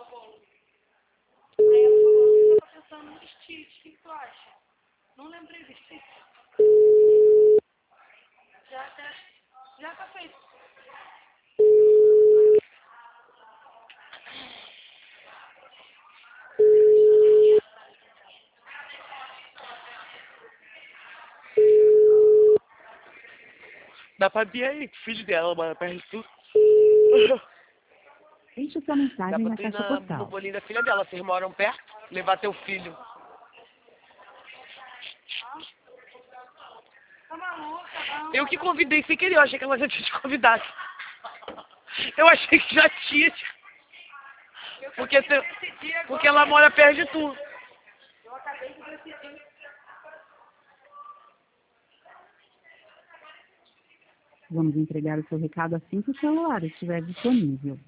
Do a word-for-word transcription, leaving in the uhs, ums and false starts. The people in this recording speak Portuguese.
Aí ela falou, você tá pensando nos Stitch, o que tu acha? Não lembrei de Stitch. Já tá, já tá feito. Dá pra ver aí, o filho dela, mano, perto de tudo. Deixe sua Dá mensagem pra na tu ir caixa na, no postal. bolinho da filha dela, vocês moram perto, levar teu filho. Tá maluca, não. Eu que convidei sem querer, eu achei que ela já tinha te convidado. Eu achei que já tinha. Eu Porque, acabei de te, decidir agora. porque ela mora perto de tu. Eu acabei de decidir. Vamos entregar o seu recado assim que o celular estiver disponível.